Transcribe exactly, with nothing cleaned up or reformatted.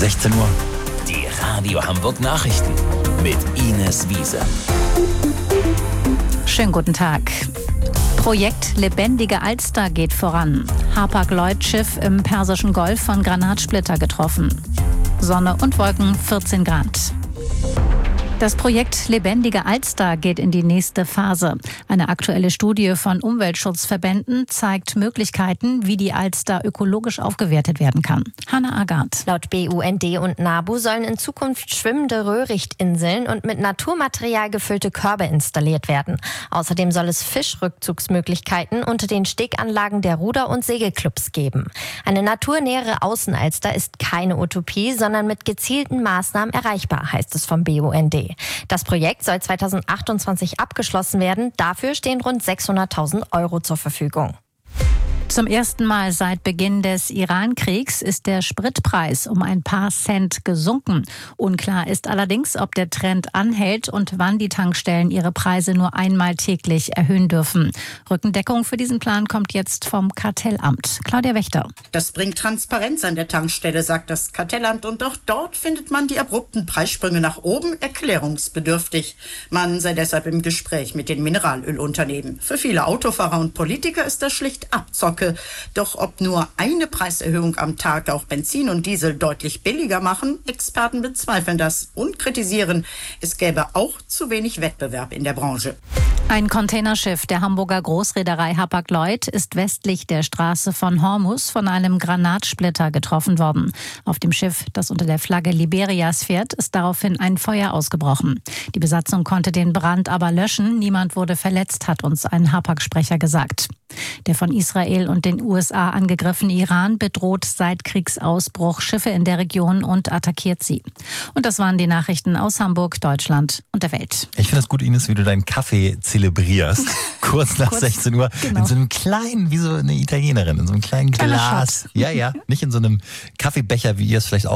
sechzehn Uhr. Die Radio Hamburg Nachrichten mit Ines Wiese. Schönen guten Tag. Projekt Lebendige Alster geht voran. Hapag-Lloyd-Schiff im Persischen Golf von Granatsplitter getroffen. Sonne und Wolken, vierzehn Grad. Das Projekt Lebendige Alster geht in die nächste Phase. Eine aktuelle Studie von Umweltschutzverbänden zeigt Möglichkeiten, wie die Alster ökologisch aufgewertet werden kann. Hannah Agard. Laut B U N D und NABU sollen in Zukunft schwimmende Röhrichtinseln und mit Naturmaterial gefüllte Körbe installiert werden. Außerdem soll es Fischrückzugsmöglichkeiten unter den Steganlagen der Ruder- und Segelclubs geben. Eine naturnähere Außenalster ist keine Utopie, sondern mit gezielten Maßnahmen erreichbar, heißt es vom B U N D. Das Projekt soll zweitausendachtundzwanzig abgeschlossen werden. Dafür stehen rund sechshunderttausend Euro zur Verfügung. Zum ersten Mal seit Beginn des Iran-Kriegs ist der Spritpreis um ein paar Cent gesunken. Unklar ist allerdings, ob der Trend anhält und wann die Tankstellen ihre Preise nur einmal täglich erhöhen dürfen. Rückendeckung für diesen Plan kommt jetzt vom Kartellamt. Claudia Wächter. Das bringt Transparenz an der Tankstelle, sagt das Kartellamt. Und auch dort findet man die abrupten Preissprünge nach oben erklärungsbedürftig. Man sei deshalb im Gespräch mit den Mineralölunternehmen. Für viele Autofahrer und Politiker ist das schlicht Abzocke. Doch ob nur eine Preiserhöhung am Tag auch Benzin und Diesel deutlich billiger machen, Experten bezweifeln das und kritisieren, es gäbe auch zu wenig Wettbewerb in der Branche. Ein Containerschiff der Hamburger Großreederei Hapag-Lloyd ist westlich der Straße von Hormuz von einem Granatsplitter getroffen worden. Auf dem Schiff, das unter der Flagge Liberias fährt, ist daraufhin ein Feuer ausgebrochen. Die Besatzung konnte den Brand aber löschen. Niemand wurde verletzt, hat uns ein Hapag-Sprecher gesagt. Der von Israel und den U S A angegriffene Iran bedroht seit Kriegsausbruch Schiffe in der Region und attackiert sie. Und das waren die Nachrichten aus Hamburg, Deutschland und der Welt. Ich finde es gut, Ines, wie du deinen Kaffee zelebrierst. Kurz nach Kurz, sechzehn Uhr. Genau. In so einem kleinen, wie so eine Italienerin, in so einem kleinen Kleiner Glas. Shot. Ja, ja. Nicht in so einem Kaffeebecher, wie ihr es vielleicht auch